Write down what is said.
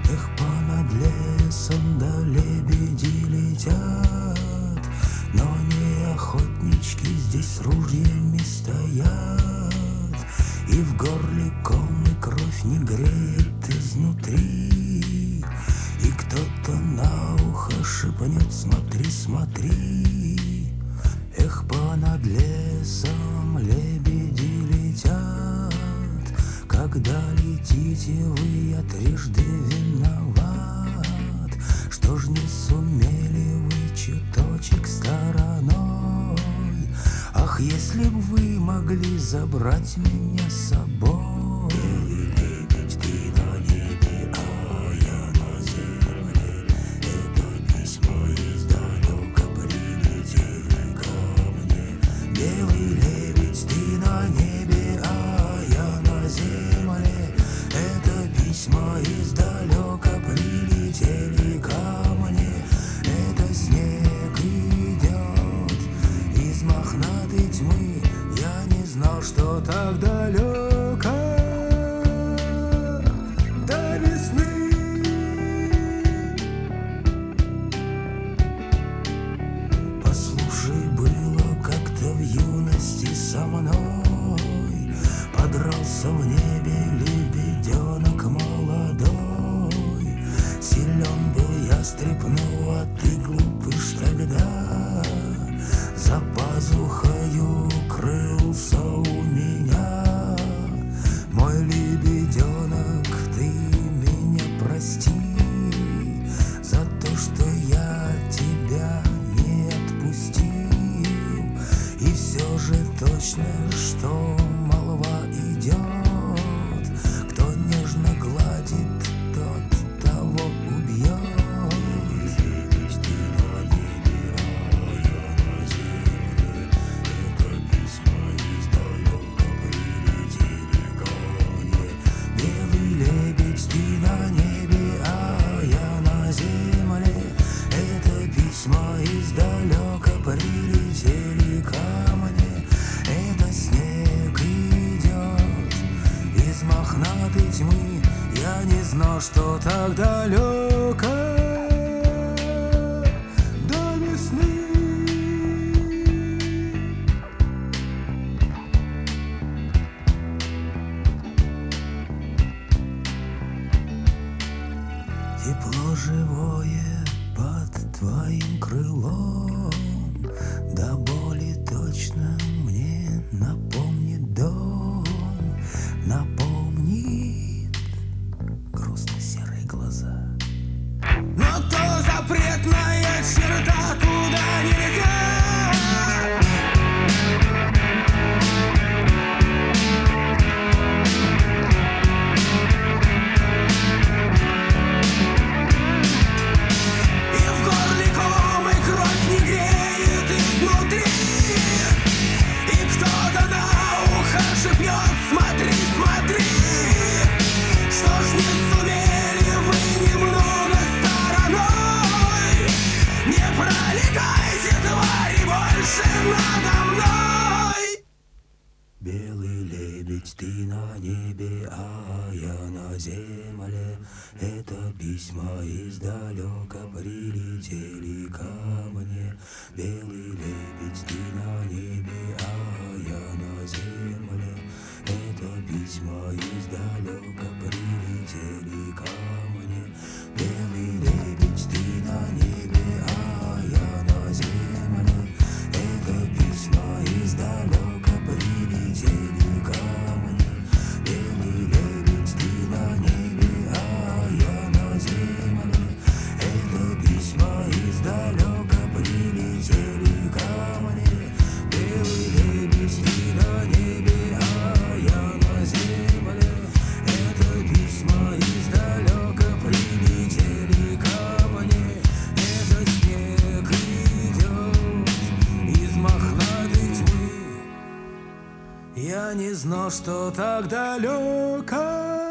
Эх, понад лесом да лебеди летят, но не охотнички здесь с ружьями стоят. И в горле ком и кровь не греет изнутри, и кто-то на ухо шепнет: смотри, смотри. Эх, понад лесом лебеди летят, когда летите вы, я трижды виноват. Что ж не сумели вы чуточек стороной? Ах, если б вы могли забрать меня с собой. Белый лебедь, ты на небе, а я на земле. Это письмо издалека прилетели ко мне. Белый лебедь, ты на небе, а я на земле. Это письма издалека прилетели ко мне. Это снег идет из мохнатой тьмы. Я не знал, что так далеко до весны. Послушай, было как-то в юности со мной. Подрался в небе лебеденок молодой. Силен был ястреб, ну а ты глупыш тогда. За пазухою крылся у меня. Мой лебеденок, ты меня прости за то, что я тебя не отпустил. И все же точно, что молва идет: кто нежно гладит, тот того убьет. Белый лебедь, ты на небе, а я на земле. Это письма издалека прилетели ко мне. Это снег идет из мохнатой тьмы. Я не знал, что так далеко до весны. Тепло живое под твоим крылом, до боли точно мне напомнит дом. Напомнит грустно-серые глаза. Но то запретная черта, туда нельзя. Смотри, смотри, что ж не сумели вы немного стороной? Не пролетайте, твари, больше надо мной. Белый лебедь, ты на небе, а я на земле. Это письма издалека прилетели ко мне. Белый лебедь, ты на небе, а я на земле. Это письма издалека прилетели ко мне. Белый лебедь, ты на небе, а я на земле. Это письма издалека прилетели ко мне. Белый лебедь, ты на небе, а я на земле. Это письма издалека прилетели ко мне. Белый лебедь, ты на небе, а я на земле. Это письма издалека прилетели ко мне. Это снег идет из мохнатой тьмы. Я не знал, что так далеко